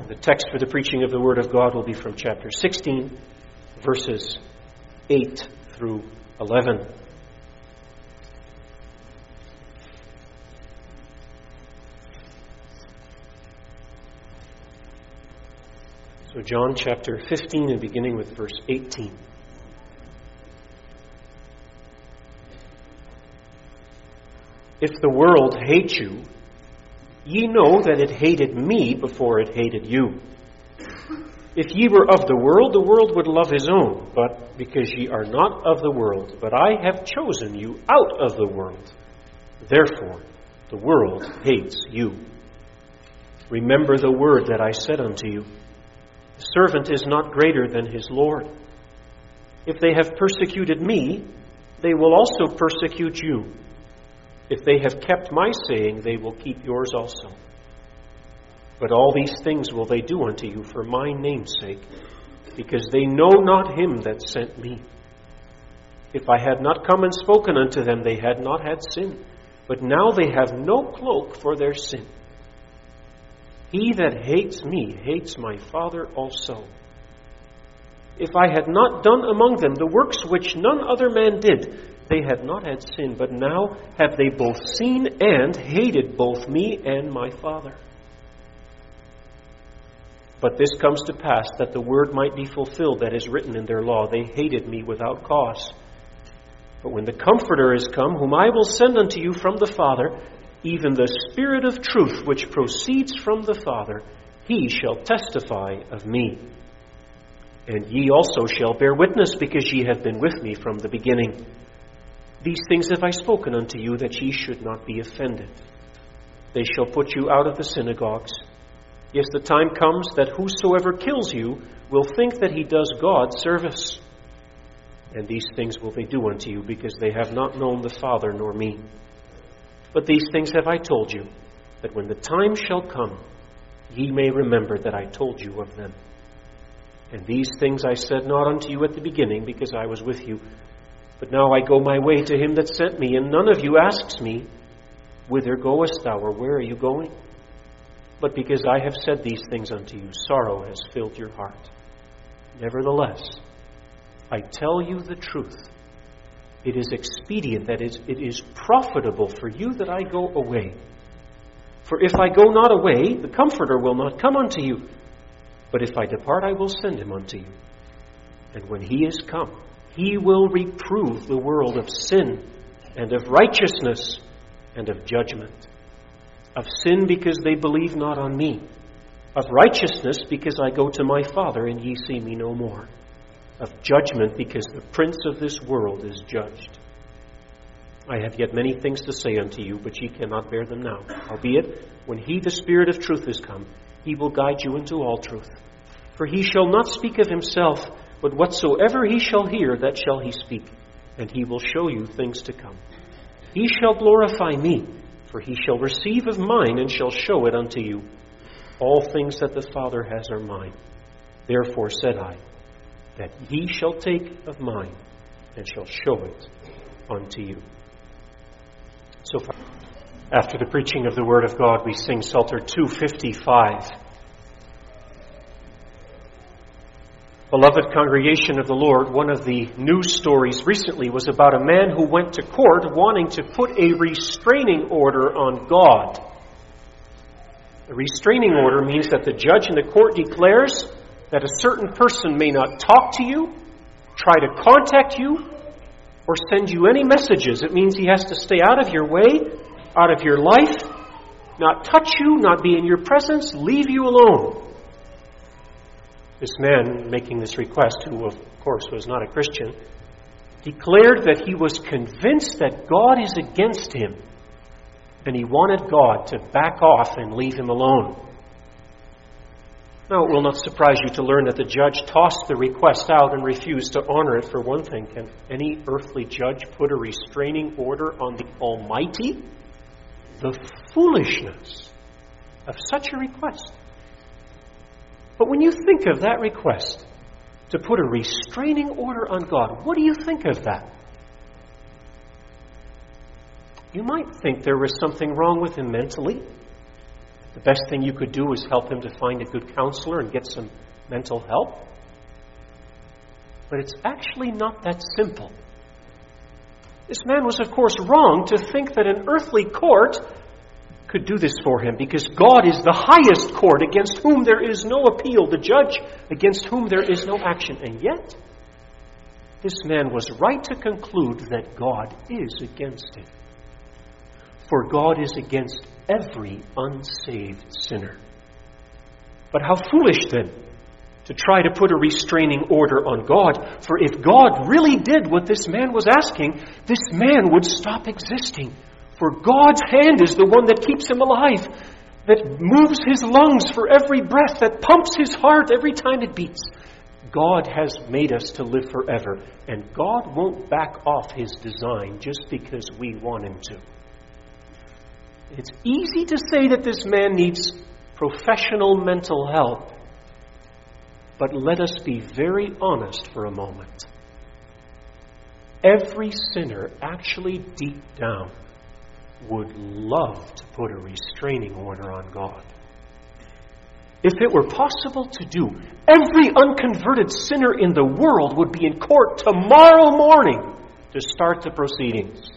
The text for the preaching of the Word of God will be from chapter 16, verses 8 through 11. So John chapter 15 and beginning with verse 18. If the world hate you, ye know that it hated me before it hated you. If ye were of the world would love his own. But because ye are not of the world, but I have chosen you out of the world, therefore the world hates you. Remember the word that I said unto you. The servant is not greater than his Lord. If they have persecuted me, they will also persecute you. If they have kept my saying, they will keep yours also. But all these things will they do unto you for my name's sake, because they know not him that sent me. If I had not come and spoken unto them, they had not had sin. But now they have no cloak for their sin. He that hates me hates my Father also. If I had not done among them the works which none other man did, they had not had sin, but now have they both seen and hated both me and my Father. But this comes to pass, that the word might be fulfilled that is written in their law, they hated me without cause. But when the Comforter is come, whom I will send unto you from the Father, even the Spirit of truth which proceeds from the Father, he shall testify of me. And ye also shall bear witness, because ye have been with me from the beginning. These things have I spoken unto you, that ye should not be offended. They shall put you out of the synagogues. Yes, the time comes that whosoever kills you will think that he does God service. And these things will they do unto you, because they have not known the Father nor me. But these things have I told you, that when the time shall come, ye may remember that I told you of them. And these things I said not unto you at the beginning, because I was with you. But now I go my way to him that sent me, and none of you asks me, whither goest thou, or where are you going? But because I have said these things unto you, sorrow has filled your heart. Nevertheless, I tell you the truth. It is expedient, that it is profitable for you that I go away. For if I go not away, the Comforter will not come unto you. But if I depart, I will send him unto you. And when he is come, he will reprove the world of sin, and of righteousness, and of judgment. Of sin, because they believe not on me. Of righteousness, because I go to my Father, and ye see me no more. Of judgment, because the prince of this world is judged. I have yet many things to say unto you, but ye cannot bear them now. Howbeit, when he, the Spirit of truth, is come, he will guide you into all truth. For he shall not speak of himself, but whatsoever he shall hear, that shall he speak, and he will show you things to come. He shall glorify me, for he shall receive of mine, and shall show it unto you. All things that the Father has are mine. Therefore said I, that ye shall take of mine, and shall show it unto you. So far, after the preaching of the Word of God, we sing Psalter 255. Beloved congregation of the Lord, one of the news stories recently was about a man who went to court wanting to put a restraining order on God. A restraining order means that the judge in the court declares that a certain person may not talk to you, try to contact you, or send you any messages. It means he has to stay out of your way, out of your life, not touch you, not be in your presence, leave you alone. This man making this request, who of course was not a Christian, declared that he was convinced that God is against him, and he wanted God to back off and leave him alone. Now, it will not surprise you to learn that the judge tossed the request out and refused to honor it. For one thing, can any earthly judge put a restraining order on the Almighty? The foolishness of such a request. But when you think of that request, to put a restraining order on God, what do you think of that? You might think there was something wrong with him mentally. The best thing you could do is help him to find a good counselor and get some mental help. But it's actually not that simple. This man was, of course, wrong to think that an earthly court could do this for him, because God is the highest court against whom there is no appeal, the judge against whom there is no action. And yet, this man was right to conclude that God is against him. For God is against every unsaved sinner. But how foolish then to try to put a restraining order on God. For if God really did what this man was asking, this man would stop existing. For God's hand is the one that keeps him alive, that moves his lungs for every breath, that pumps his heart every time it beats. God has made us to live forever, and God won't back off his design just because we want him to. It's easy to say that this man needs professional mental help, but let us be very honest for a moment. Every sinner actually deep down would love to put a restraining order on God. If it were possible to do, every unconverted sinner in the world would be in court tomorrow morning to start the proceedings.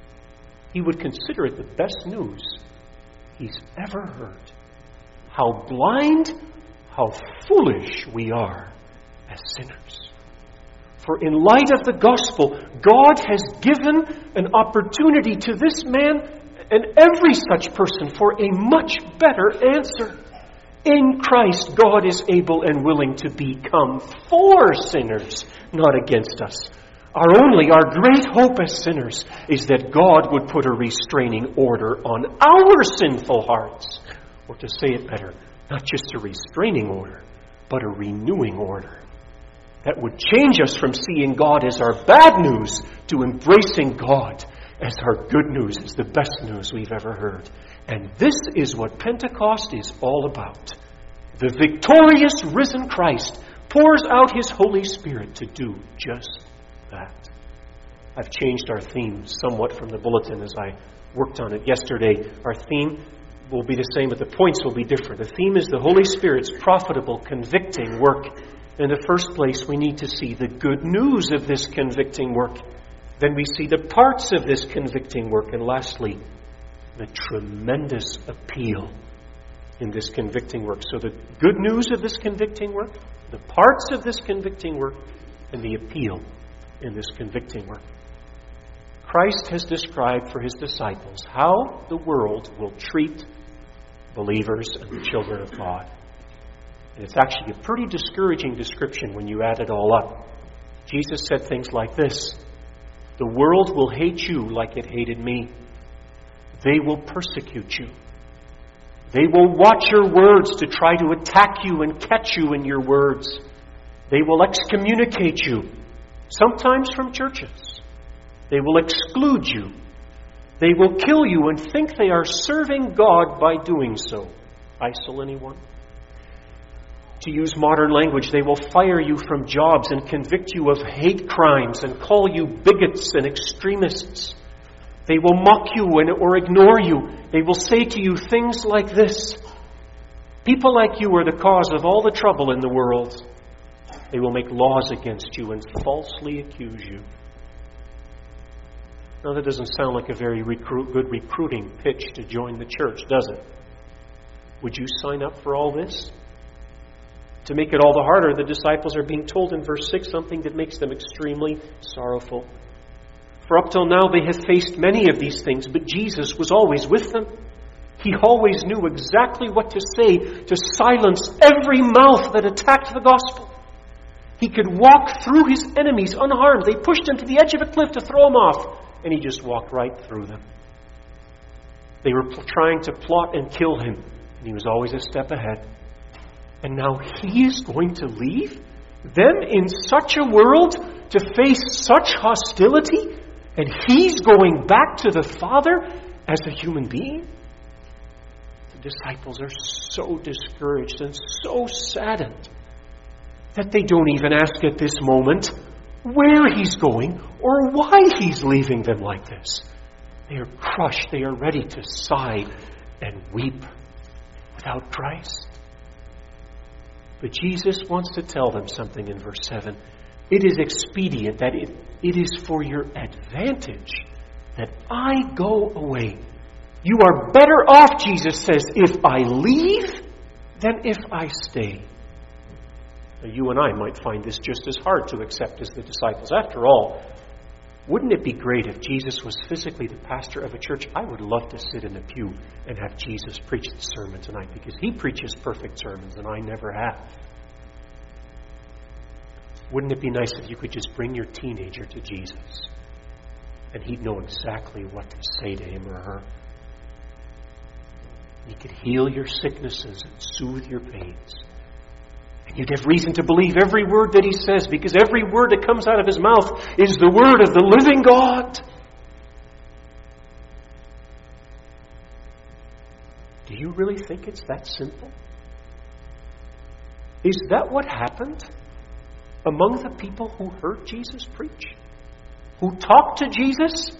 He would consider it the best news he's ever heard. How blind, how foolish we are as sinners. For in light of the gospel, God has given an opportunity to this man and every such person for a much better answer. In Christ, God is able and willing to become for sinners, not against us. Our great hope as sinners is that God would put a restraining order on our sinful hearts. Or to say it better, not just a restraining order, but a renewing order. That would change us from seeing God as our bad news to embracing God as our good news, as the best news we've ever heard. And this is what Pentecost is all about. The victorious risen Christ pours out his Holy Spirit to do just that. I've changed our theme somewhat from the bulletin as I worked on it yesterday. Our theme will be the same, but the points will be different. The theme is the Holy Spirit's profitable, convicting work. In the first place, we need to see the good news of this convicting work. Then we see the parts of this convicting work. And lastly, the tremendous appeal in this convicting work. So the good news of this convicting work, the parts of this convicting work, and the appeal in this convicting work. Christ has described for his disciples how the world will treat believers and the children of God. And it's actually a pretty discouraging description when you add it all up. Jesus said things like this: the world will hate you like it hated me. They will persecute you. They will watch your words to try to attack you and catch you in your words. They will excommunicate you, sometimes from churches. They will exclude you. They will kill you and think they are serving God by doing so. ISIL, anyone? To use modern language, they will fire you from jobs and convict you of hate crimes and call you bigots and extremists. They will mock you or ignore you. They will say to you things like this: people like you are the cause of all the trouble in the world. They will make laws against you and falsely accuse you. Now, that doesn't sound like a very good recruiting pitch to join the church, does it? Would you sign up for all this? To make it all the harder, the disciples are being told in verse 6 something that makes them extremely sorrowful. For up till now they have faced many of these things, but Jesus was always with them. He always knew exactly what to say to silence every mouth that attacked the gospel. He could walk through his enemies unharmed. They pushed him to the edge of a cliff to throw him off, and he just walked right through them. They were trying to plot and kill him, and he was always a step ahead. And now he is going to leave them in such a world to face such hostility, and he's going back to the Father as a human being? The disciples are so discouraged and so saddened that they don't even ask at this moment where he's going or why he's leaving them like this. They are crushed. They are ready to sigh and weep. without Christ. But Jesus wants to tell them something in verse 7. It is expedient, that it is for your advantage that I go away. You are better off, Jesus says, if I leave than if I stay. Now, you and I might find this just as hard to accept as the disciples. After all, wouldn't it be great if Jesus was physically the pastor of a church? I would love to sit in a pew and have Jesus preach the sermon tonight, because he preaches perfect sermons and I never have. Wouldn't it be nice if you could just bring your teenager to Jesus and he'd know exactly what to say to him or her? He could heal your sicknesses and soothe your pains. And you'd have reason to believe every word that he says, because every word that comes out of his mouth is the word of the living God. Do you really think it's that simple? Is that what happened among the people who heard Jesus preach? Who talked to Jesus?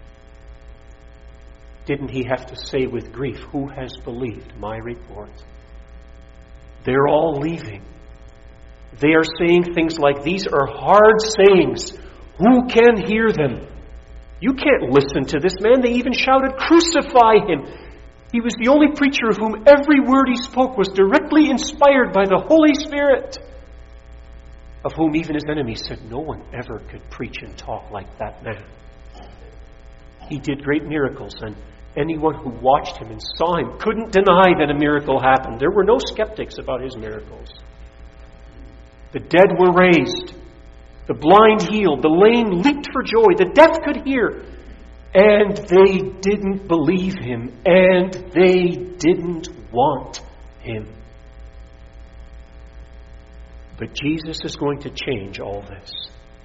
Didn't he have to say with grief, who has believed my report? They're all leaving. They are saying things like, these are hard sayings. Who can hear them? You can't listen to this man. They even shouted, crucify him. He was the only preacher of whom every word he spoke was directly inspired by the Holy Spirit, of whom even his enemies said, no one ever could preach and talk like that man. He did great miracles, and anyone who watched him and saw him couldn't deny that a miracle happened. There were no skeptics about his miracles. The dead were raised. The blind healed. The lame leaped for joy. The deaf could hear. And they didn't believe him. And they didn't want him. But Jesus is going to change all this.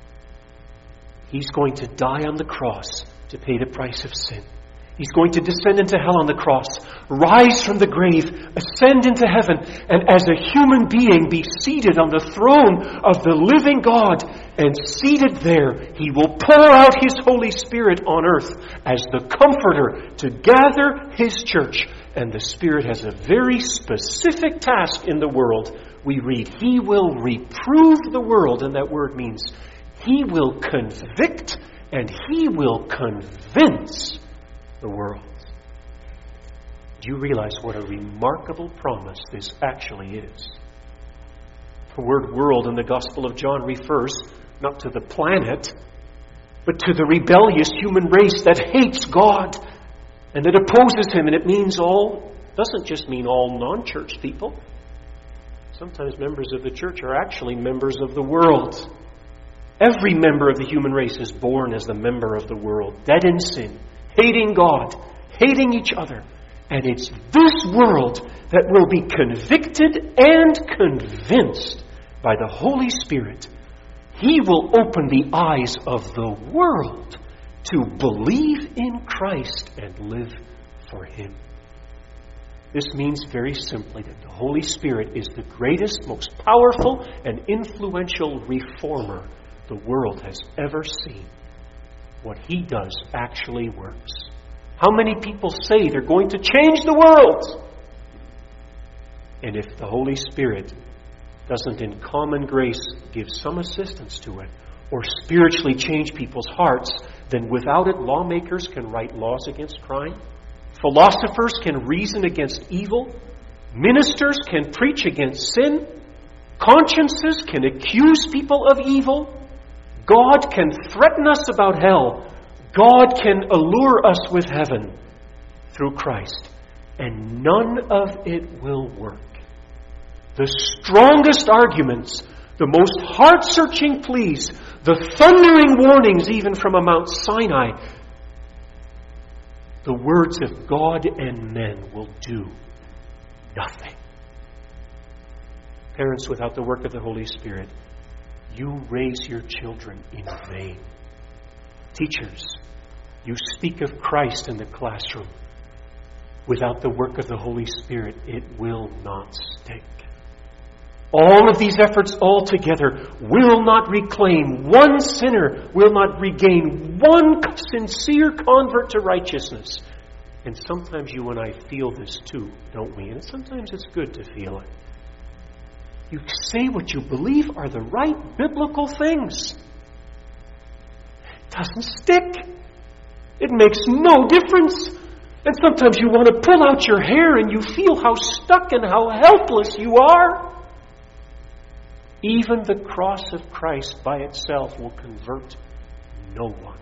He's going to die on the cross to pay the price of sin. He's going to descend into hell on the cross, rise from the grave, ascend into heaven, and as a human being be seated on the throne of the living God. And seated there, he will pour out his Holy Spirit on earth as the Comforter to gather his church. And the Spirit has a very specific task in the world. We read, he will reprove the world, and that word means he will convict and he will convince the world. Do you realize what a remarkable promise this actually is? The word world in the Gospel of John refers not to the planet, but to the rebellious human race that hates God and that opposes him. And it means doesn't just mean all non-church people. Sometimes members of the church are actually members of the world. Every member of the human race is born as a member of the world, dead in sin, hating God, hating each other. And it's this world that will be convicted and convinced by the Holy Spirit. He will open the eyes of the world to believe in Christ and live for him. This means very simply that the Holy Spirit is the greatest, most powerful, and influential reformer the world has ever seen. What he does actually works. How many people say they're going to change the world? And if the Holy Spirit doesn't in common grace give some assistance to it, or spiritually change people's hearts, then without it, lawmakers can write laws against crime, philosophers can reason against evil, ministers can preach against sin, consciences can accuse people of evil, God can threaten us about hell, God can allure us with heaven through Christ, and none of it will work. The strongest arguments, the most heart-searching pleas, the thundering warnings even from a Mount Sinai, the words of God and men will do nothing. Parents, without the work of the Holy Spirit, you raise your children in vain. Teachers, you speak of Christ in the classroom. Without the work of the Holy Spirit, it will not stick. All of these efforts altogether will not reclaim one sinner, will not regain one sincere convert to righteousness. And sometimes you and I feel this too, don't we? And sometimes it's good to feel it. You say what you believe are the right biblical things. It doesn't stick. It makes no difference. And sometimes you want to pull out your hair and you feel how stuck and how helpless you are. Even the cross of Christ by itself will convert no one.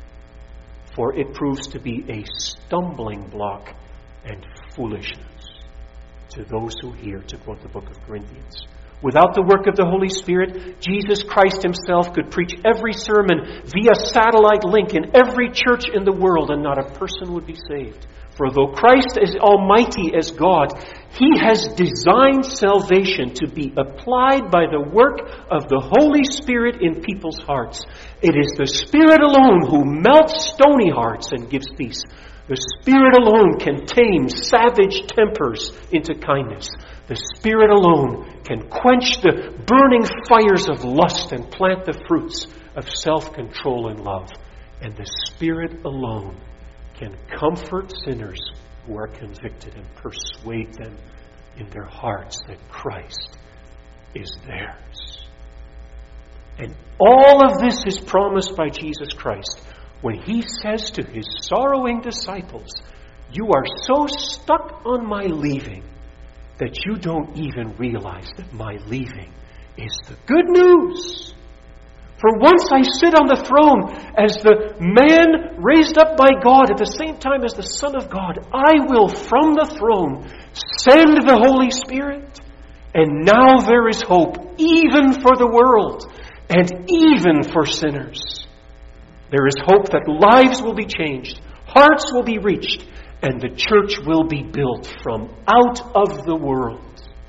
For it proves to be a stumbling block and foolishness to those who hear, to quote the book of Corinthians. Without the work of the Holy Spirit, Jesus Christ himself could preach every sermon via satellite link in every church in the world, and not a person would be saved. For though Christ is almighty as God, he has designed salvation to be applied by the work of the Holy Spirit in people's hearts. It is the Spirit alone who melts stony hearts and gives peace. The Spirit alone can tame savage tempers into kindness. The Spirit alone can quench the burning fires of lust and plant the fruits of self-control and love. And the Spirit alone can comfort sinners who are convicted and persuade them in their hearts that Christ is theirs. And all of this is promised by Jesus Christ when he says to his sorrowing disciples, "You are so stuck on my leaving that you don't even realize that my leaving is the good news. For once I sit on the throne as the man raised up by God at the same time as the Son of God, I will from the throne send the Holy Spirit. And now there is hope even for the world and even for sinners. There is hope that lives will be changed, hearts will be reached, and the church will be built from out of the world."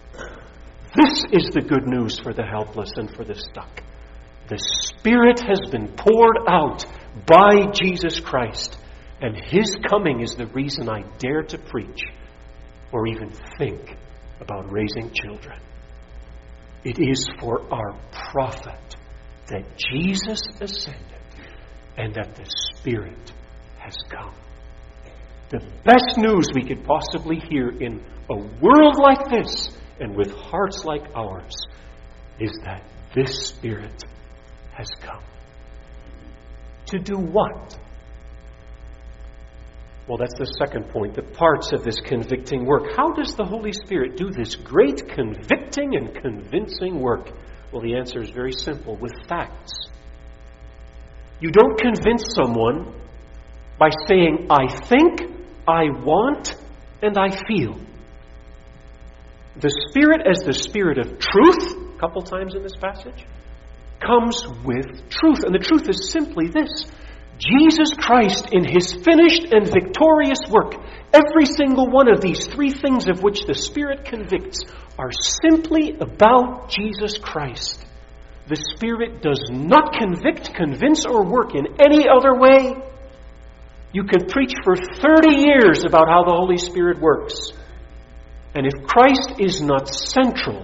This is the good news for the helpless and for the stuck. The Spirit has been poured out by Jesus Christ, and his coming is the reason I dare to preach or even think about raising children. It is for our profit that Jesus ascended and that the Spirit has come. The best news we could possibly hear in a world like this and with hearts like ours is that this Spirit has come. To do what? Well, that's the second point, the parts of this convicting work. How does the Holy Spirit do this great convicting and convincing work? Well, the answer is very simple, with facts. You don't convince someone by saying, "I think, I want, and I feel." The Spirit, as the Spirit of truth, a couple times in this passage, comes with truth. And the truth is simply this: Jesus Christ, in his finished and victorious work, every single one of these three things of which the Spirit convicts are simply about Jesus Christ. The Spirit does not convict, convince, or work in any other way. You can preach for 30 years about how the Holy Spirit works. And if Christ is not central,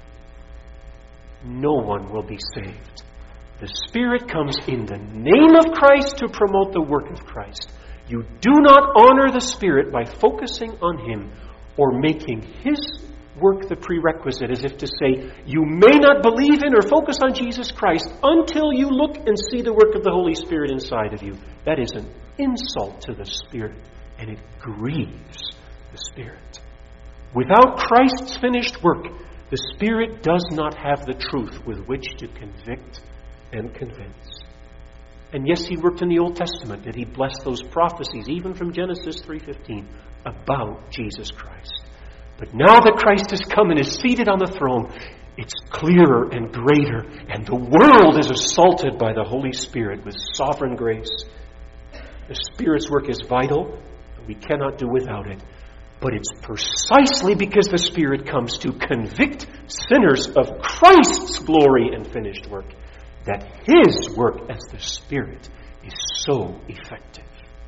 no one will be saved. The Spirit comes in the name of Christ to promote the work of Christ. You do not honor the Spirit by focusing on him or making his work the prerequisite, as if to say, you may not believe in or focus on Jesus Christ until you look and see the work of the Holy Spirit inside of you. That is an insult to the Spirit, and it grieves the Spirit. Without Christ's finished work, the Spirit does not have the truth with which to convict and convince. And yes, he worked in the Old Testament, and he blessed those prophecies, even from Genesis 3:15, about Jesus Christ. But now that Christ has come and is seated on the throne, it's clearer and greater, and the world is assaulted by the Holy Spirit with sovereign grace. The Spirit's work is vital, and we cannot do without it. But it's precisely because the Spirit comes to convict sinners of Christ's glory and finished work that his work as the Spirit is so effective.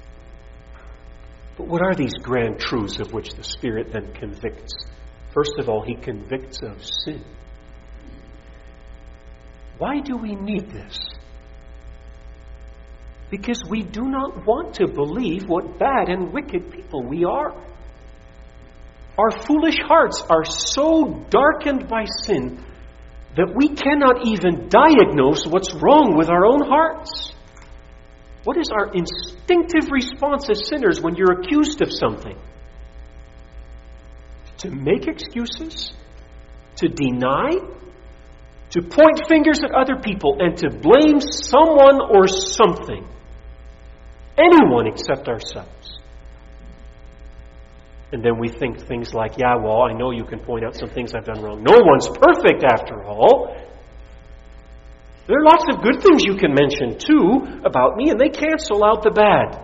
But what are these grand truths of which the Spirit then convicts? First of all, he convicts of sin. Why do we need this? because we do not want to believe what bad and wicked people we are. Our foolish hearts are so darkened by sin that we cannot even diagnose what's wrong with our own hearts. What is our instinctive response as sinners when you're accused of something? To make excuses? To deny? To point fingers at other people and to blame someone or something? Anyone except ourselves. And then we think things like, yeah, well, I know you can point out some things I've done wrong. No one's perfect after all. There are lots of good things you can mention too about me, and they cancel out the bad.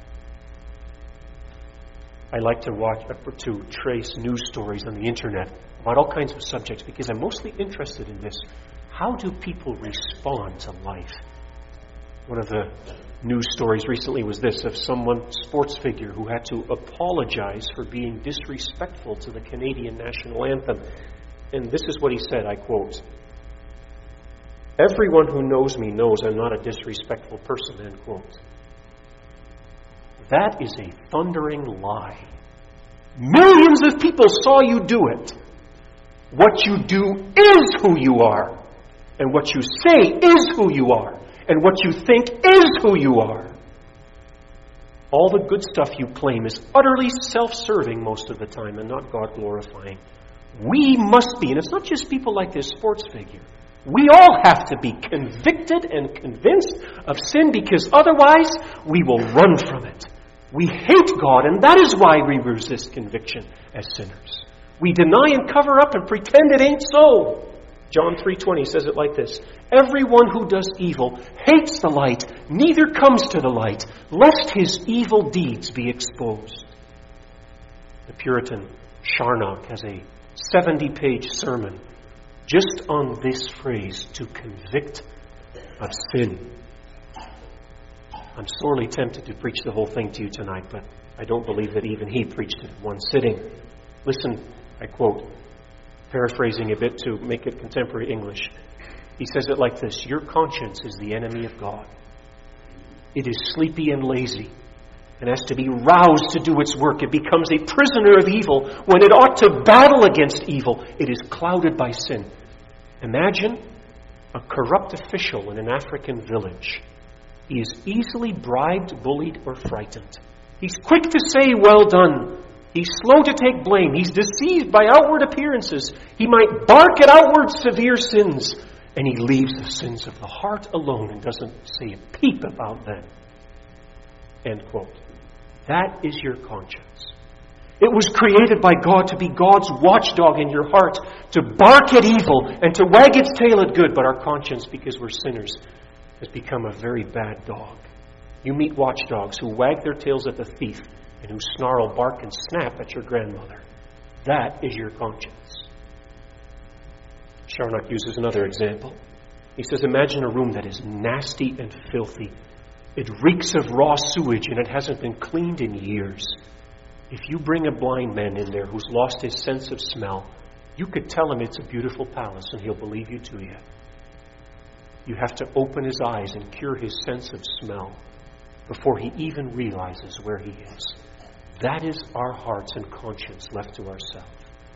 I like to trace news stories on the internet about all kinds of subjects because I'm mostly interested in this. How do people respond to life? One of the news stories recently was this, of someone, sports figure, who had to apologize for being disrespectful to the Canadian national anthem. And this is what he said, I quote, "Everyone who knows me knows I'm not a disrespectful person," end quote. That is a thundering lie. Millions of people saw you do it. What you do is who you are. And what you say is who you are. And what you think is who you are. All the good stuff you claim is utterly self-serving most of the time and not God-glorifying. We must be, and it's not just people like this sports figure, we all have to be convicted and convinced of sin because otherwise we will run from it. We hate God, and that is why we resist conviction as sinners. We deny and cover up and pretend it ain't so. John 3:20 says it like this, "Everyone who does evil hates the light, neither comes to the light, lest his evil deeds be exposed." The Puritan Charnock has a 70-page sermon just on this phrase, to convict of sin. I'm sorely tempted to preach the whole thing to you tonight, but I don't believe that even he preached it in one sitting. Listen, I quote, paraphrasing a bit to make it contemporary English. He says it like this, "Your conscience is the enemy of God. It is sleepy and lazy, and has to be roused to do its work. It becomes a prisoner of evil when it ought to battle against evil. It is clouded by sin." Imagine a corrupt official in an African village. He is easily bribed, bullied, or frightened. He's quick to say, "Well done." He's slow to take blame. He's deceived by outward appearances. He might bark at outward severe sins. And he leaves the sins of the heart alone and doesn't say a peep about them. End quote. That is your conscience. It was created by God to be God's watchdog in your heart, to bark at evil and to wag its tail at good. But our conscience, because we're sinners, has become a very bad dog. You meet watchdogs who wag their tails at the thief and who snarl, bark, and snap at your grandmother. That is your conscience. Charnock uses another example. He says, imagine a room that is nasty and filthy. It reeks of raw sewage and it hasn't been cleaned in years. If you bring a blind man in there who's lost his sense of smell, you could tell him it's a beautiful palace and he'll believe you to you. You have to open his eyes and cure his sense of smell before he even realizes where he is. That is our hearts and conscience left to ourselves.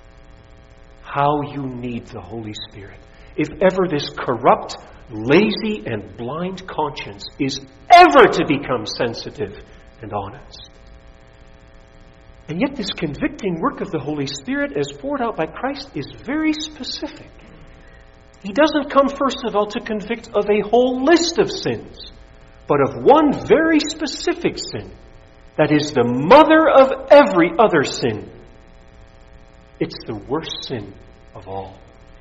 How you need the Holy Spirit. If ever this corrupt, lazy, and blind conscience is ever to become sensitive and honest. And yet this convicting work of the Holy Spirit as poured out by Christ is very specific. He doesn't come, first of all, to convict of a whole list of sins, but of one very specific sin that is the mother of every other sin. It's the worst sin of all.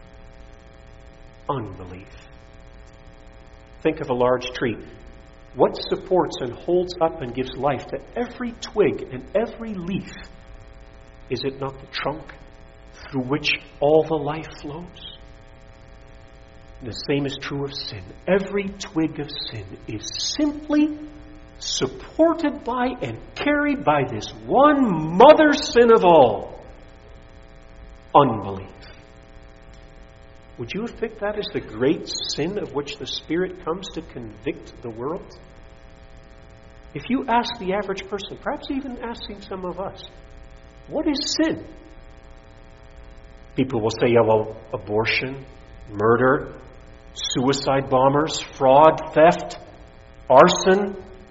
Unbelief. Think of a large tree. What supports and holds up and gives life to every twig and every leaf? Is it not the trunk through which all the life flows? The same is true of sin. Every twig of sin is simply supported by and carried by this one mother sin of all. Unbelief. Would you have picked that as the great sin of which the Spirit comes to convict the world? If you ask the average person, perhaps even asking some of us, what is sin? People will say, yeah, well, abortion, murder, suicide bombers, fraud, theft, arson.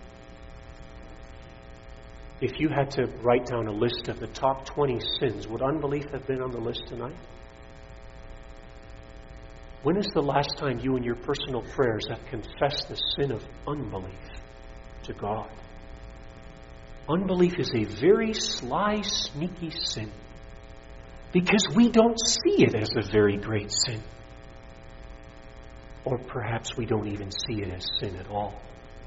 If you had to write down a list of the top 20 sins, would unbelief have been on the list tonight? When is the last time you in your personal prayers have confessed the sin of unbelief to God? Unbelief is a very sly, sneaky sin because we don't see it as a very great sin. Or perhaps we don't even see it as sin at all.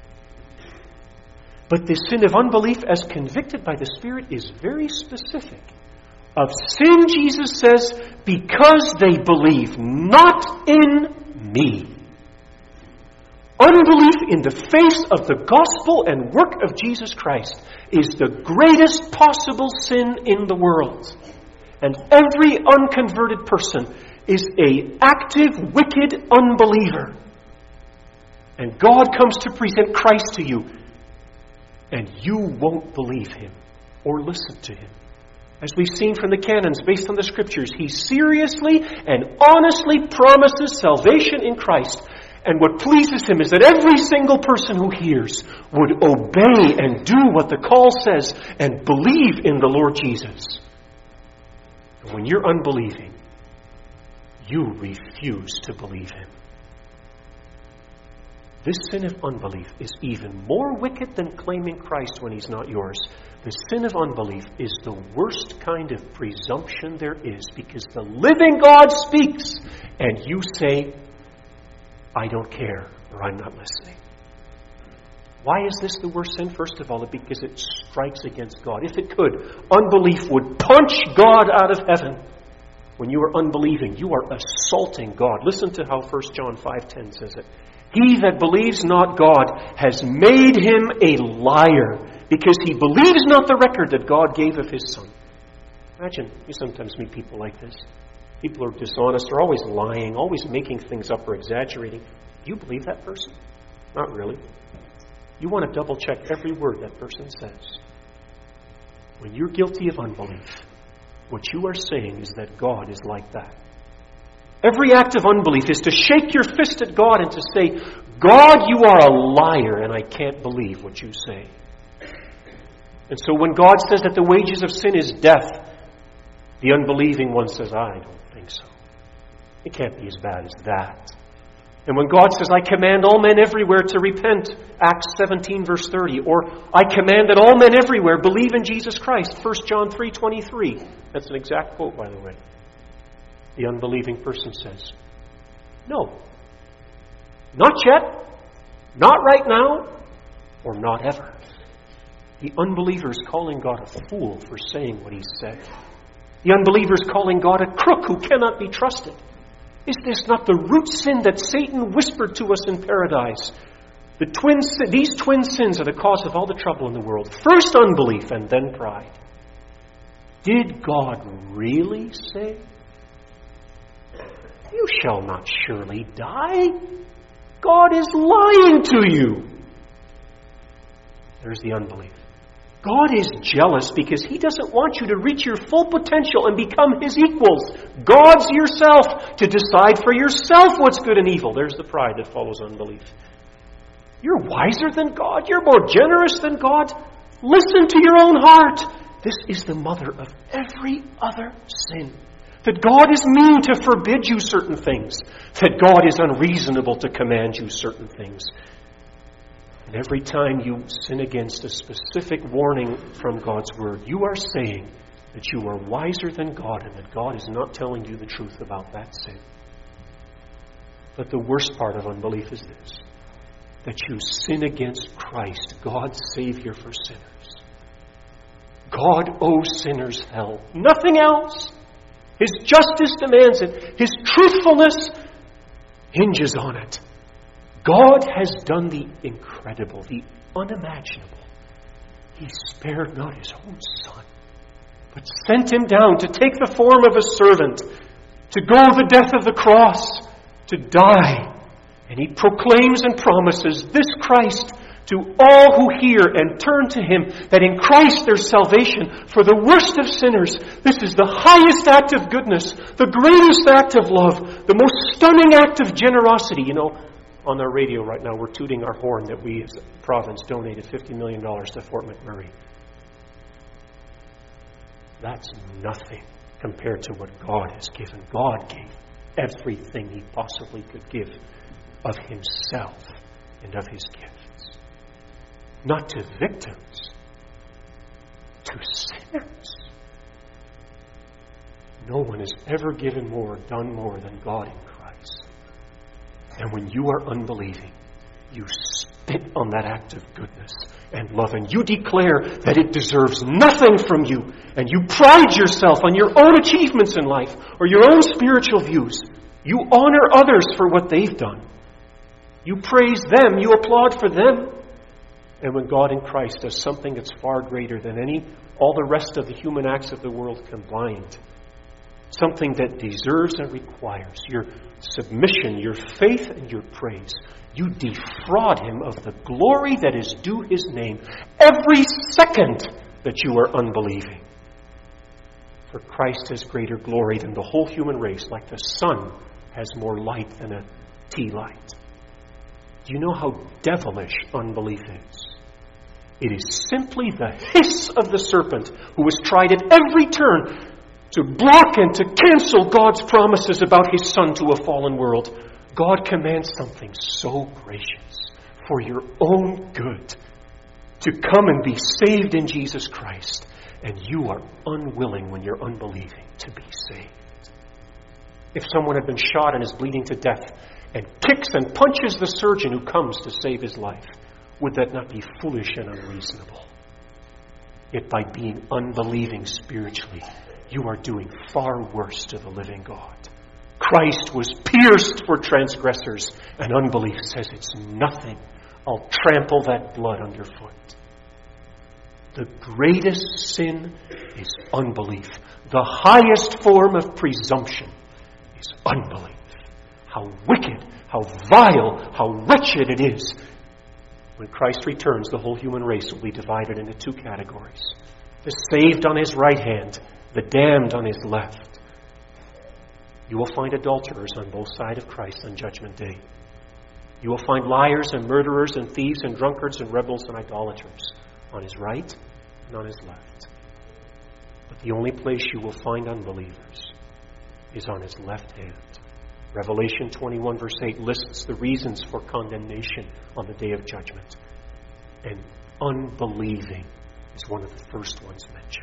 But the sin of unbelief, as convicted by the Spirit, is very specific. Of sin, Jesus says, because they believe not in me. Unbelief in the face of the gospel and work of Jesus Christ is the greatest possible sin in the world. And every unconverted person is an active, wicked unbeliever. And God comes to present Christ to you, and you won't believe Him or listen to Him. As we've seen from the canons based on the Scriptures, He seriously and honestly promises salvation in Christ. And what pleases Him is that every single person who hears would obey and do what the call says and believe in the Lord Jesus. And when you're unbelieving, you refuse to believe Him. This sin of unbelief is even more wicked than claiming Christ when He's not yours. The sin of unbelief is the worst kind of presumption there is, because the living God speaks and you say, I don't care, or I'm not listening. Why is this the worst sin? First of all, because it strikes against God. If it could, unbelief would punch God out of heaven. When you are unbelieving, you are assaulting God. Listen to how 1 John 5:10 says it. He that believes not God has made him a liar, because he believes not the record that God gave of His Son. Imagine, you sometimes meet people like this. People are dishonest, they're always lying, always making things up or exaggerating. Do you believe that person? Not really. You want to double check every word that person says. When you're guilty of unbelief, what you are saying is that God is like that. Every act of unbelief is to shake your fist at God and to say, God, you are a liar, and I can't believe what you say. And so when God says that the wages of sin is death, the unbelieving one says, I don't think so. It can't be as bad as that. And when God says, I command all men everywhere to repent, Acts 17 verse 30, or I command that all men everywhere believe in Jesus Christ, 1 John 3:23. That's an exact quote, by the way. The unbelieving person says, no, not yet, not right now, or not ever. The unbeliever is calling God a fool for saying what He said. The unbeliever is calling God a crook who cannot be trusted. Is this not the root sin that Satan whispered to us in paradise? These twin sins are the cause of all the trouble in the world. First unbelief and then pride. Did God really say, you shall not surely die? God is lying to you. There's the unbelief. God is jealous because He doesn't want you to reach your full potential and become His equals. God's yourself, to decide for yourself what's good and evil. There's the pride that follows unbelief. You're wiser than God. You're more generous than God. Listen to your own heart. This is the mother of every other sin. That God is mean to forbid you certain things. That God is unreasonable to command you certain things. And every time you sin against a specific warning from God's Word, you are saying that you are wiser than God and that God is not telling you the truth about that sin. But the worst part of unbelief is this: that you sin against Christ, God's Savior for sinners. God owes sinners hell. Nothing else. His justice demands it. His truthfulness hinges on it. God has done the incredible, the unimaginable. He spared not His own Son, but sent Him down to take the form of a servant, to go the death of the cross, to die. And He proclaims and promises this Christ to all who hear and turn to Him, that in Christ there's salvation for the worst of sinners. This is the highest act of goodness, the greatest act of love, the most stunning act of generosity. You know, on our radio right now, we're tooting our horn that we as a province donated $50 million to Fort McMurray. That's nothing compared to what God has given. God gave everything He possibly could give of Himself and of His gifts. Not to victims, to sinners. No one has ever given more, done more than God in Christ. And when you are unbelieving, you spit on that act of goodness and love, and you declare that it deserves nothing from you, and you pride yourself on your own achievements in life or your own spiritual views. You honor others for what they've done. You praise them, you applaud for them. And when God in Christ does something that's far greater than all the rest of the human acts of the world combined, something that deserves and requires your submission, your faith, and your praise, you defraud Him of the glory that is due His name every second that you are unbelieving. For Christ has greater glory than the whole human race, like the sun has more light than a tea light. Do you know how devilish unbelief is? It is simply the hiss of the serpent who has tried at every turn to block and to cancel God's promises about His Son to a fallen world. God commands something so gracious for your own good, to come and be saved in Jesus Christ, and you are unwilling when you're unbelieving to be saved. If someone had been shot and is bleeding to death and kicks and punches the surgeon who comes to save his life, would that not be foolish and unreasonable? Yet by being unbelieving spiritually, you are doing far worse to the living God. Christ was pierced for transgressors, and unbelief says it's nothing. I'll trample that blood underfoot. The greatest sin is unbelief. The highest form of presumption is unbelief. How wicked, how vile, how wretched it is. When Christ returns, the whole human race will be divided into two categories. The saved on His right hand, the damned on His left. You will find adulterers on both sides of Christ on Judgment Day. You will find liars and murderers and thieves and drunkards and rebels and idolaters on His right and on His left. But the only place you will find unbelievers is on His left hand. Revelation 21 verse 8 lists the reasons for condemnation on the day of judgment. And unbelieving is one of the first ones mentioned.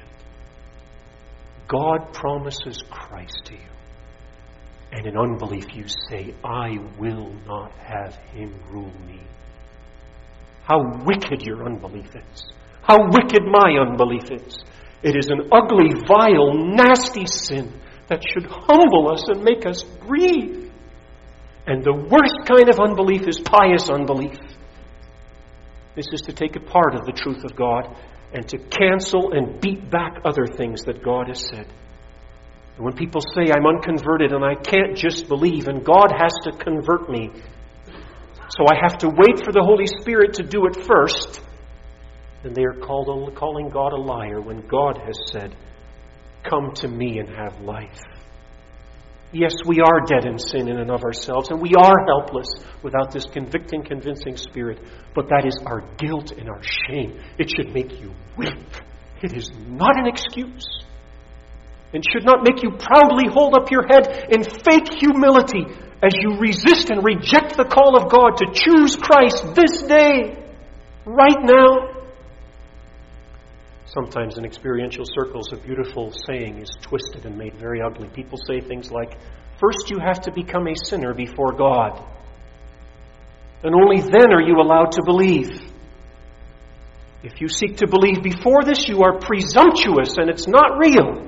God promises Christ to you. And in unbelief you say, I will not have Him rule me. How wicked your unbelief is. How wicked my unbelief is. It is an ugly, vile, nasty sin that should humble us and make us grieve. And the worst kind of unbelief is pious unbelief. This is to take a part of the truth of God and to cancel and beat back other things that God has said. And when people say, I'm unconverted and I can't just believe and God has to convert me, so I have to wait for the Holy Spirit to do it first, then they are calling God a liar when God has said, come to me and have life. Yes, we are dead in sin in and of ourselves, and we are helpless without this convicting, convincing Spirit. But that is our guilt and our shame. It should make you weep. It is not an excuse. And should not make you proudly hold up your head in fake humility as you resist and reject the call of God to choose Christ this day, right now. Sometimes in experiential circles, a beautiful saying is twisted and made very ugly. People say things like, first you have to become a sinner before God. And only then are you allowed to believe. If you seek to believe before this, you are presumptuous and it's not real.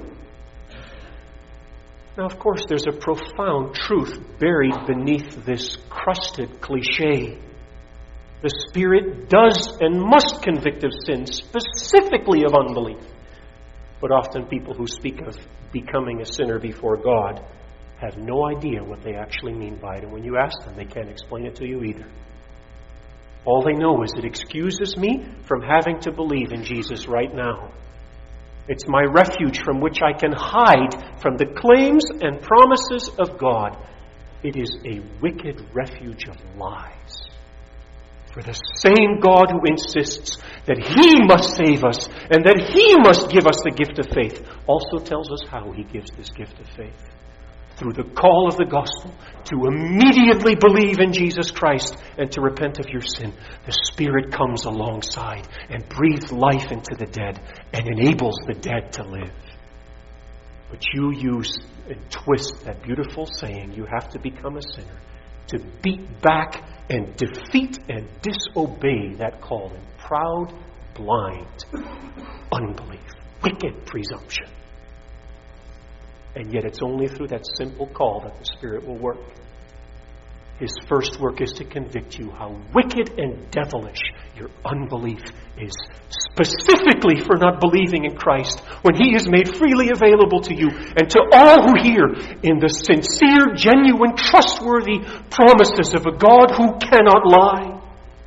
Now, of course, there's a profound truth buried beneath this crusted cliche. The Spirit does and must convict of sin, specifically of unbelief. But often people who speak of becoming a sinner before God have no idea what they actually mean by it. And when you ask them, they can't explain it to you either. All they know is it excuses me from having to believe in Jesus right now. It's my refuge from which I can hide from the claims and promises of God. It is a wicked refuge of lies. For the same God who insists that He must save us and that He must give us the gift of faith also tells us how He gives this gift of faith. Through the call of the gospel to immediately believe in Jesus Christ and to repent of your sin. The Spirit comes alongside and breathes life into the dead and enables the dead to live. But you use and twist that beautiful saying, you have to become a sinner, to beat back and defeat and disobey that call in proud, blind unbelief, wicked presumption. And yet it's only through that simple call that the Spirit will work. His first work is to convict you how wicked and devilish your unbelief is, specifically for not believing in Christ when He is made freely available to you and to all who hear in the sincere, genuine, trustworthy promises of a God who cannot lie.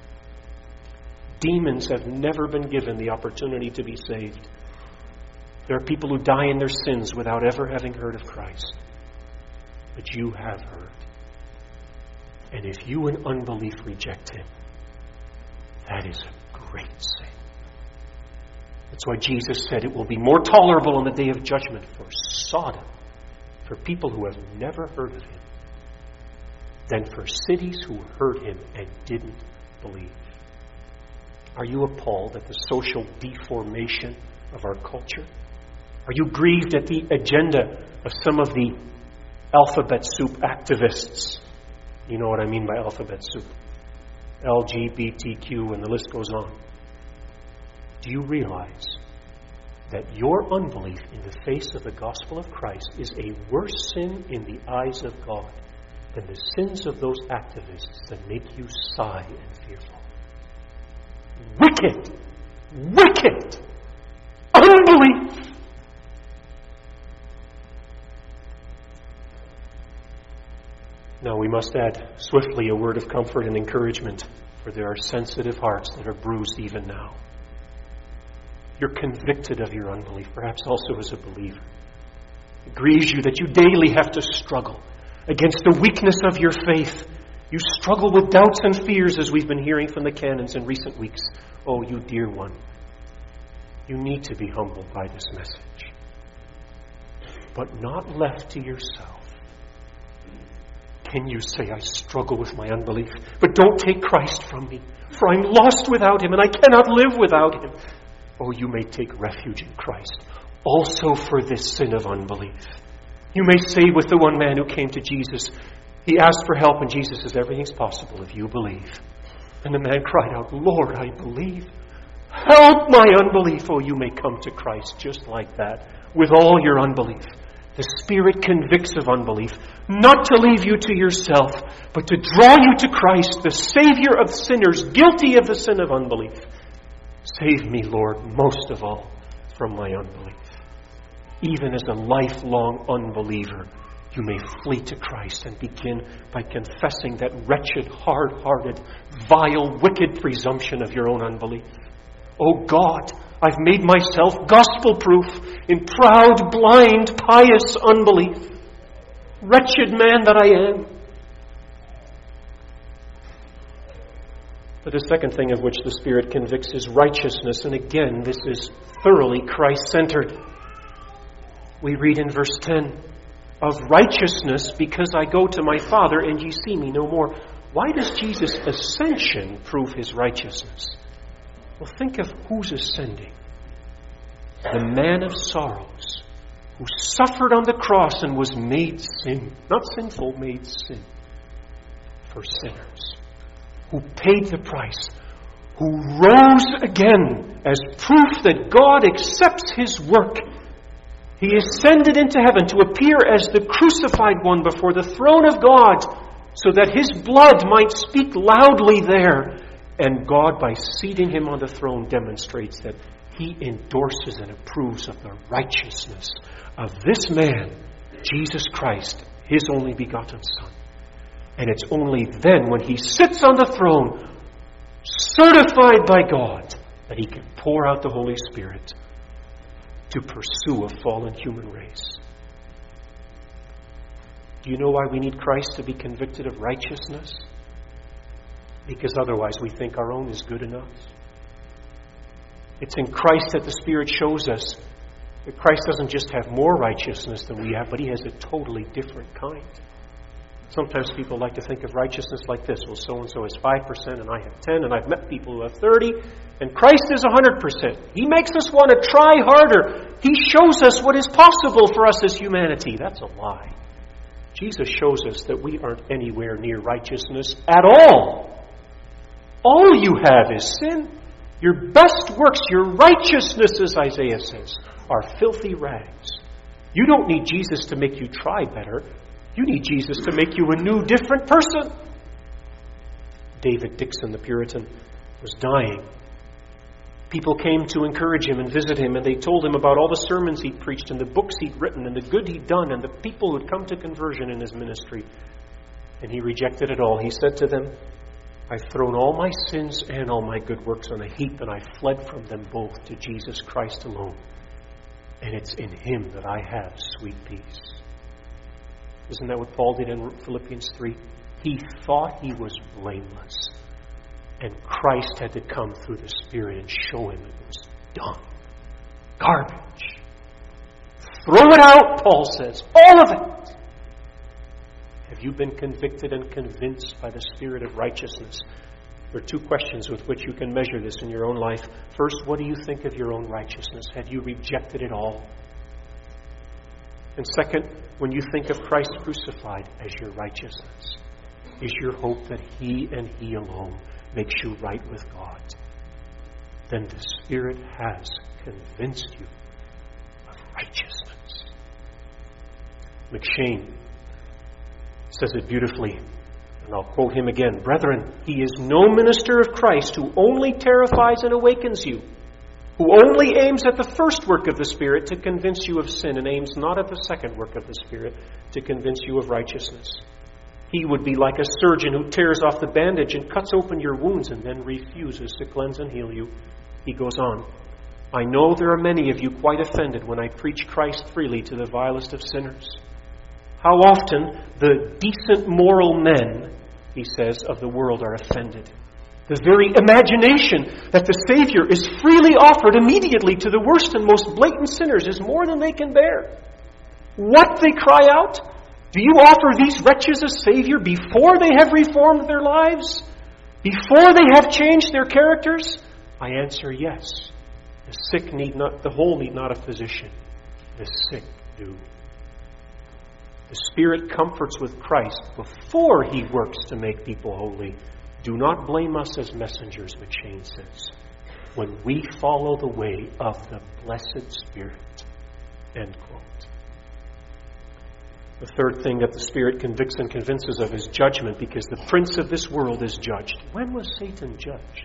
Demons have never been given the opportunity to be saved. There are people who die in their sins without ever having heard of Christ. But you have heard. And if you in unbelief reject Him, that is a great sin. That's why Jesus said it will be more tolerable on the day of judgment for Sodom, for people who have never heard of Him, than for cities who heard Him and didn't believe. Are you appalled at the social deformation of our culture? Are you grieved at the agenda of some of the alphabet soup activists? You know what I mean by alphabet soup. LGBTQ, and the list goes on. Do you realize that your unbelief in the face of the gospel of Christ is a worse sin in the eyes of God than the sins of those activists that make you sigh and fearful? Wicked! Wicked! Unbelief! Now we must add swiftly a word of comfort and encouragement, for there are sensitive hearts that are bruised even now. You're convicted of your unbelief, perhaps also as a believer. It grieves you that you daily have to struggle against the weakness of your faith. You struggle with doubts and fears, as we've been hearing from the canons in recent weeks. Oh, you dear one, you need to be humbled by this message, but not left to yourself. Can you say, I struggle with my unbelief, but don't take Christ from me, for I'm lost without Him and I cannot live without Him? Oh, you may take refuge in Christ, also for this sin of unbelief. You may say with the one man who came to Jesus, he asked for help and Jesus says, everything's possible if you believe. And the man cried out, Lord, I believe. Help my unbelief. Oh, you may come to Christ just like that, with all your unbelief. The Spirit convicts of unbelief, not to leave you to yourself, but to draw you to Christ, the Savior of sinners, guilty of the sin of unbelief. Save me, Lord, most of all, from my unbelief. Even as a lifelong unbeliever, you may flee to Christ and begin by confessing that wretched, hard-hearted, vile, wicked presumption of your own unbelief. Oh God, I've made myself gospel-proof in proud, blind, pious unbelief. Wretched man that I am. But the second thing of which the Spirit convicts is righteousness. And again, this is thoroughly Christ-centered. We read in verse 10, of righteousness, because I go to my Father and ye see me no more. Why does Jesus' ascension prove His righteousness? Well, think of who's ascending. The man of sorrows, who suffered on the cross and was made sin. Not sinful, made sin. For sinners. Who paid the price. Who rose again as proof that God accepts His work. He ascended into heaven to appear as the crucified one before the throne of God, so that His blood might speak loudly there. And God, by seating Him on the throne, demonstrates that He endorses and approves of the righteousness of this man, Jesus Christ, His only begotten Son. And it's only then, when He sits on the throne, certified by God that He can pour out the Holy Spirit to pursue a fallen human race. Do you know why we need Christ to be convicted of righteousness? Because otherwise we think our own is good enough. It's in Christ that the Spirit shows us that Christ doesn't just have more righteousness than we have, but He has a totally different kind. Sometimes people like to think of righteousness like this. Well, so-and-so is 5% and I have 10, and I've met people who have 30, and Christ is 100%. He makes us want to try harder. He shows us what is possible for us as humanity. That's a lie. Jesus shows us that we aren't anywhere near righteousness at all. All you have is sin. Your best works, your righteousness, as Isaiah says, are filthy rags. You don't need Jesus to make you try better. You need Jesus to make you a new, different person. David Dixon, the Puritan, was dying. People came to encourage him and visit him, and they told him about all the sermons he'd preached and the books he'd written and the good he'd done and the people who'd come to conversion in his ministry. And he rejected it all. He said to them, I've thrown all my sins and all my good works on a heap, and I've fled from them both to Jesus Christ alone. And it's in Him that I have sweet peace. Isn't that what Paul did in Philippians 3? He thought he was blameless. And Christ had to come through the Spirit and show him it was dung. Garbage. Throw it out, Paul says. All of it. Have you been convicted and convinced by the Spirit of righteousness? There are two questions with which you can measure this in your own life. First, what do you think of your own righteousness? Have you rejected it all? And second, when you think of Christ crucified as your righteousness, is your hope that He and He alone makes you right with God? Then the Spirit has convinced you of righteousness. McShane says it beautifully, and I'll quote him again. Brethren, He is no minister of Christ who only terrifies and awakens you, who only aims at the first work of the Spirit to convince you of sin, and aims not at the second work of the Spirit to convince you of righteousness. He would be like a surgeon who tears off the bandage and cuts open your wounds and then refuses to cleanse and heal you. He goes on, I know there are many of you quite offended when I preach Christ freely to the vilest of sinners. How often the decent moral men, he says, of the world are offended. The very imagination that the Savior is freely offered immediately to the worst and most blatant sinners is more than they can bear. What, they cry out? Do you offer these wretches a Savior before they have reformed their lives? Before they have changed their characters? I answer yes. The whole need not a physician. The sick do. The Spirit comforts with Christ before He works to make people holy. Do not blame us as messengers, McShane says, when we follow the way of the blessed Spirit. End quote. The third thing that the Spirit convicts and convinces of is judgment, because the prince of this world is judged. When was Satan judged?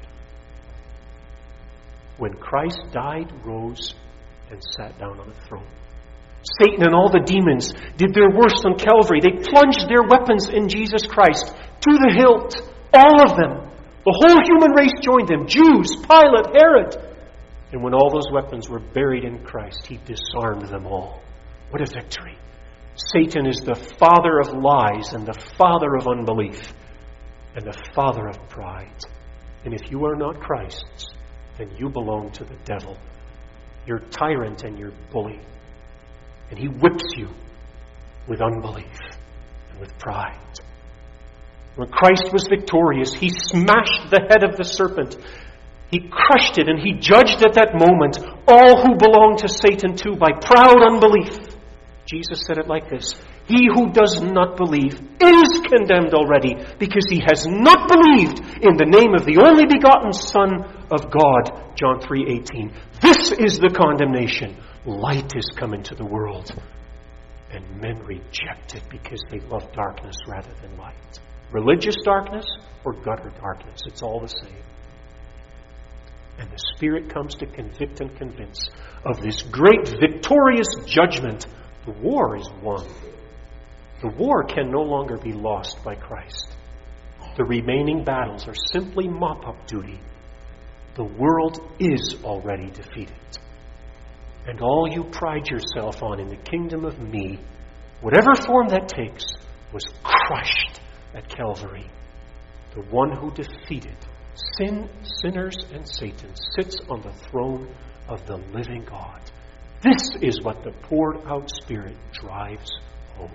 When Christ died, rose, and sat down on a throne. Satan and all the demons did their worst on Calvary. They plunged their weapons in Jesus Christ to the hilt. All of them. The whole human race joined them. Jews, Pilate, Herod. And when all those weapons were buried in Christ, He disarmed them all. What a victory. Satan is the father of lies and the father of unbelief and the father of pride. And if you are not Christ's, then you belong to the devil. You're tyrant and you're bully. And he whips you with unbelief and with pride. When Christ was victorious, He smashed the head of the serpent. He crushed it, and He judged at that moment all who belonged to Satan too by proud unbelief. Jesus said it like this: He who does not believe is condemned already, because he has not believed in the name of the only begotten Son of God. John 3:18. This is the condemnation. Light is come into the world, and men reject it because they love darkness rather than light. Religious darkness or gutter darkness, it's all the same. And the Spirit comes to convict and convince of this great victorious judgment. The war is won. The war can no longer be lost by Christ. the remaining battles are simply mop-up duty, the world is already defeated. And all you pride yourself on in the kingdom of me, whatever form that takes, was crushed at Calvary. The one who defeated sin, sinners, and Satan sits on the throne of the living God. This is what the poured out Spirit drives home.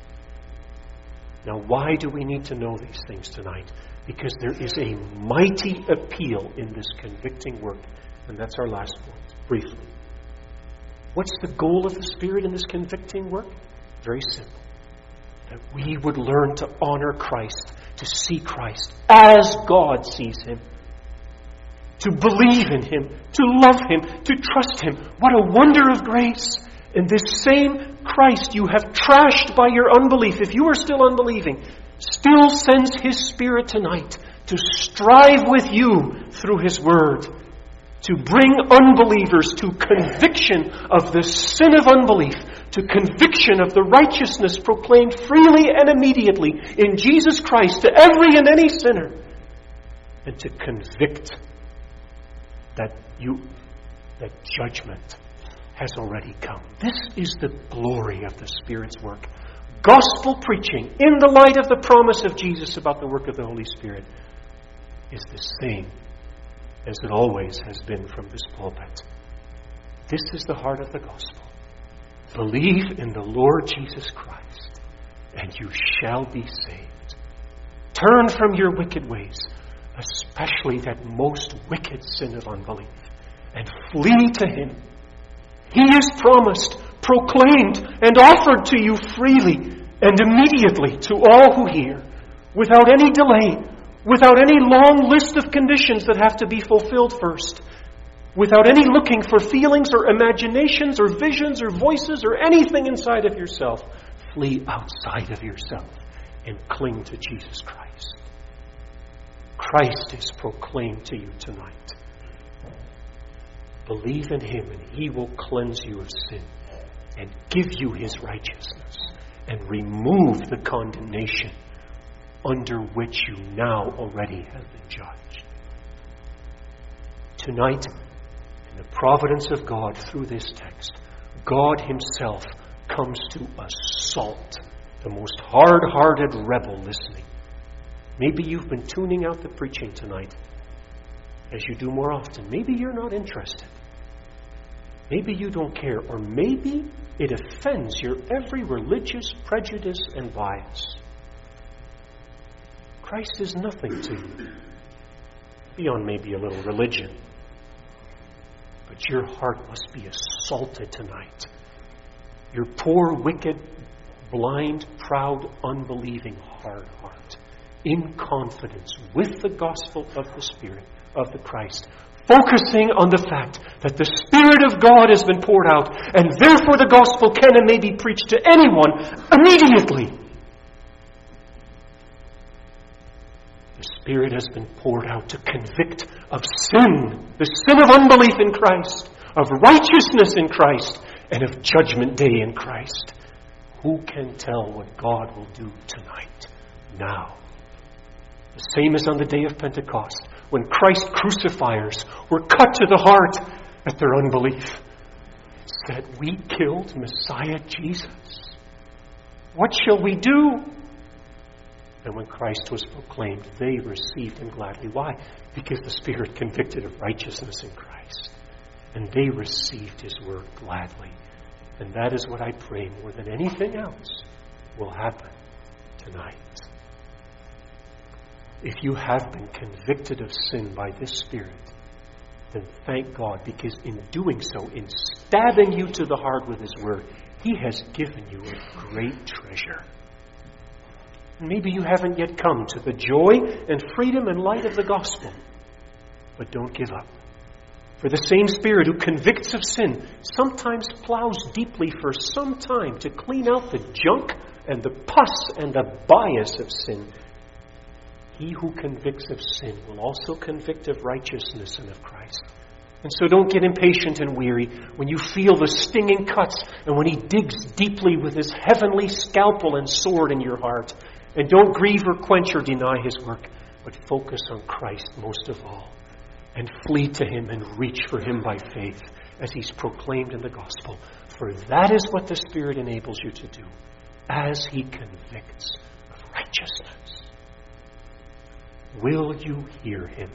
Now, why do we need to know these things tonight? Because there is a mighty appeal in this convicting work. And that's our last point, briefly. What's the goal of the Spirit in this convicting work? Very simple. That we would learn to honor Christ, to see Christ as God sees Him, to believe in Him, to love Him, to trust Him. What a wonder of grace! And this same Christ you have trashed by your unbelief, if you are still unbelieving, still sends His Spirit tonight to strive with you through His Word, to bring unbelievers to conviction of the sin of unbelief, to conviction of the righteousness proclaimed freely and immediately in Jesus Christ to every and any sinner, and to convict that judgment has already come. This is the glory of the Spirit's work. Gospel preaching in the light of the promise of Jesus about the work of the Holy Spirit is the same as it always has been from this pulpit. This is the heart of the gospel. Believe in the Lord Jesus Christ, and you shall be saved. Turn from your wicked ways, especially that most wicked sin of unbelief, and flee to Him. He is promised, proclaimed, and offered to you freely and immediately to all who hear, without any delay, without any long list of conditions that have to be fulfilled first, without any looking for feelings or imaginations or visions or voices or anything inside of yourself. Flee outside of yourself and cling to Jesus Christ. Christ is proclaimed to you tonight. Believe in Him and He will cleanse you of sin and give you His righteousness and remove the condemnation under which you now already have been judged. Tonight, in the providence of God through this text, God Himself comes to assault the most hard-hearted rebel listening. Maybe you've been tuning out the preaching tonight, as you do more often. Maybe you're not interested. Maybe you don't care. Or maybe it offends your every religious prejudice and bias. Christ is nothing to you, beyond maybe a little religion. But your heart must be assaulted tonight. Your poor, wicked, blind, proud, unbelieving hard heart, in confidence with the gospel of the Spirit, of the Christ, focusing on the fact that the Spirit of God has been poured out, and therefore the gospel can and may be preached to anyone immediately. The Spirit has been poured out to convict of sin, the sin of unbelief in Christ, of righteousness in Christ, and of judgment day in Christ. Who can tell what God will do tonight, now? The same as on the day of Pentecost, when Christ's crucifiers were cut to the heart at their unbelief. It said, we killed Messiah Jesus. What shall we do? And when Christ was proclaimed, they received Him gladly. Why? Because the Spirit convicted of righteousness in Christ. And they received His word gladly. And that is what I pray more than anything else will happen tonight. If you have been convicted of sin by this Spirit, then thank God, because in doing so, in stabbing you to the heart with His word, He has given you a great treasure. Maybe you haven't yet come to the joy and freedom and light of the gospel, but don't give up. For the same Spirit who convicts of sin sometimes plows deeply for some time to clean out the junk and the pus and the bias of sin. He who convicts of sin will also convict of righteousness and of Christ. And so don't get impatient and weary when you feel the stinging cuts and when He digs deeply with His heavenly scalpel and sword in your heart. And don't grieve or quench or deny His work, but focus on Christ most of all. And flee to Him and reach for Him by faith as He's proclaimed in the gospel. For that is what the Spirit enables you to do as He convicts of righteousness. Will you hear Him?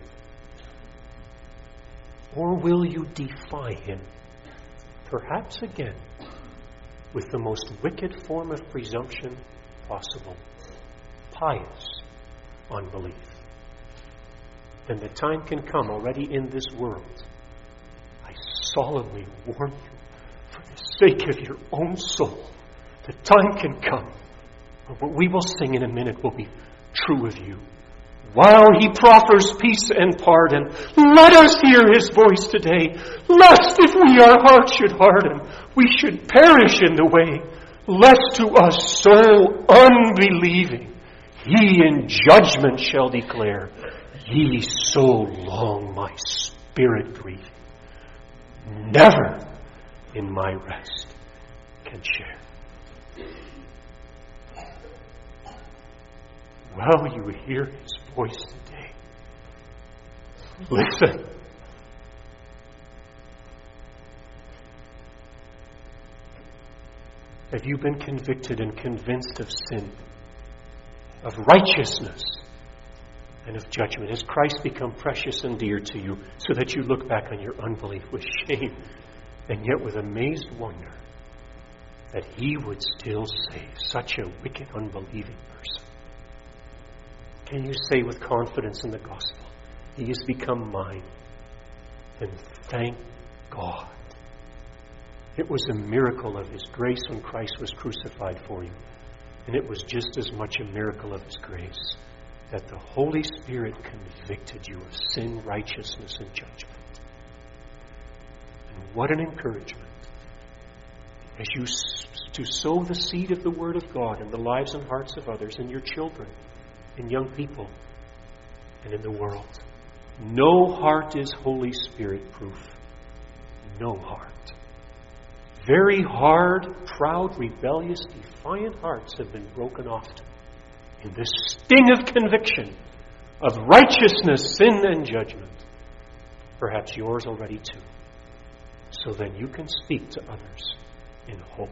Or will you defy Him? Perhaps again with the most wicked form of presumption possible. Pious unbelief. Then the time can come already in this world. I solemnly warn you, for the sake of your own soul, the time can come when what we will sing in a minute will be true of you. While He proffers peace and pardon, let us hear His voice today, lest if our hearts should harden, we should perish in the way, lest to us so unbelieving He in judgment shall declare, ye so long my spirit grieving, never in my rest can share. While you hear His voice today, listen. Have you been convicted and convinced of sin, of righteousness, and of judgment? Has Christ become precious and dear to you so that you look back on your unbelief with shame and yet with amazed wonder that He would still save such a wicked, unbelieving person? Can you say with confidence in the gospel, He has become mine? Then thank God. It was a miracle of His grace when Christ was crucified for you. And it was just as much a miracle of His grace that the Holy Spirit convicted you of sin, righteousness, and judgment. And what an encouragement as you to sow the seed of the Word of God in the lives and hearts of others, in your children, in young people, and in the world. No heart is Holy Spirit proof. No heart. Very hard, proud, rebellious, defiant hearts have been broken often in this sting of conviction of righteousness, sin, and judgment. Perhaps yours already too. So then you can speak to others in hope.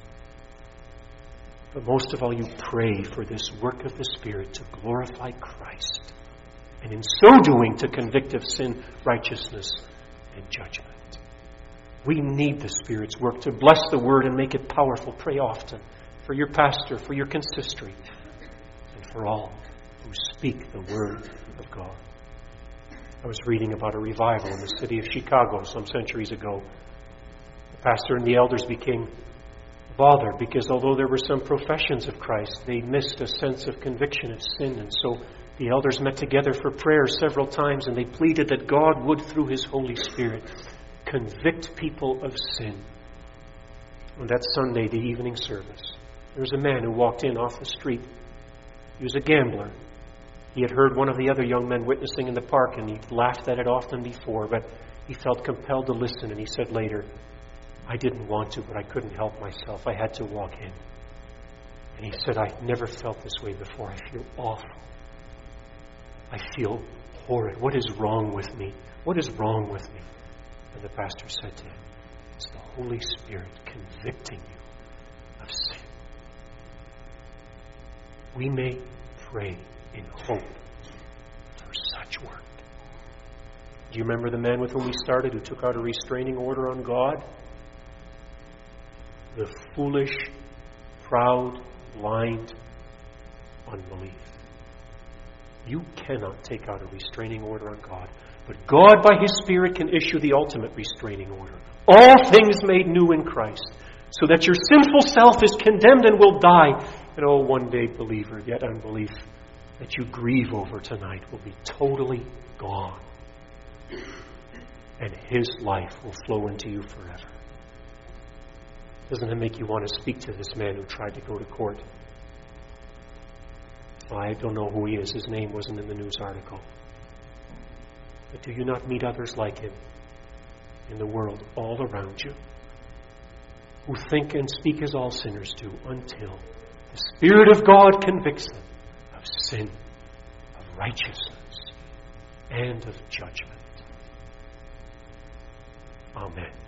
But most of all, you pray for this work of the Spirit to glorify Christ, and in so doing to convict of sin, righteousness, and judgment. We need the Spirit's work to bless the Word and make it powerful. Pray often for your pastor, for your consistory, and for all who speak the Word of God. I was reading about a revival in the city of Chicago some centuries ago. The pastor and the elders became bothered because although there were some professions of Christ, they missed a sense of conviction of sin. And so the elders met together for prayer several times, and they pleaded that God would, through His Holy Spirit, convict people of sin. On that Sunday, the evening service, there was a man who walked in off the street. He was a gambler. He had heard one of the other young men witnessing in the park, and he'd laughed at it often before, but he felt compelled to listen, and he said later, I didn't want to, but I couldn't help myself. I had to walk in. And he said, I never felt this way before. I feel awful. I feel horrid. What is wrong with me? What is wrong with me? And the pastor said to him, it's the Holy Spirit convicting you of sin. We may pray in hope for such work. Do you remember the man with whom we started who took out a restraining order on God? The foolish, proud, blind unbelief. You cannot take out a restraining order on God, but God by His Spirit can issue the ultimate restraining order. All things made new in Christ, so that your sinful self is condemned and will die. And oh, one day, believer, yet unbelief that you grieve over tonight will be totally gone. And His life will flow into you forever. Doesn't it make you want to speak to this man who tried to go to court? I don't know who he is. His name wasn't in the news article. But do you not meet others like him in the world all around you, who think and speak as all sinners do, until the Spirit of God convicts them sin, of righteousness, and of judgment. Amen.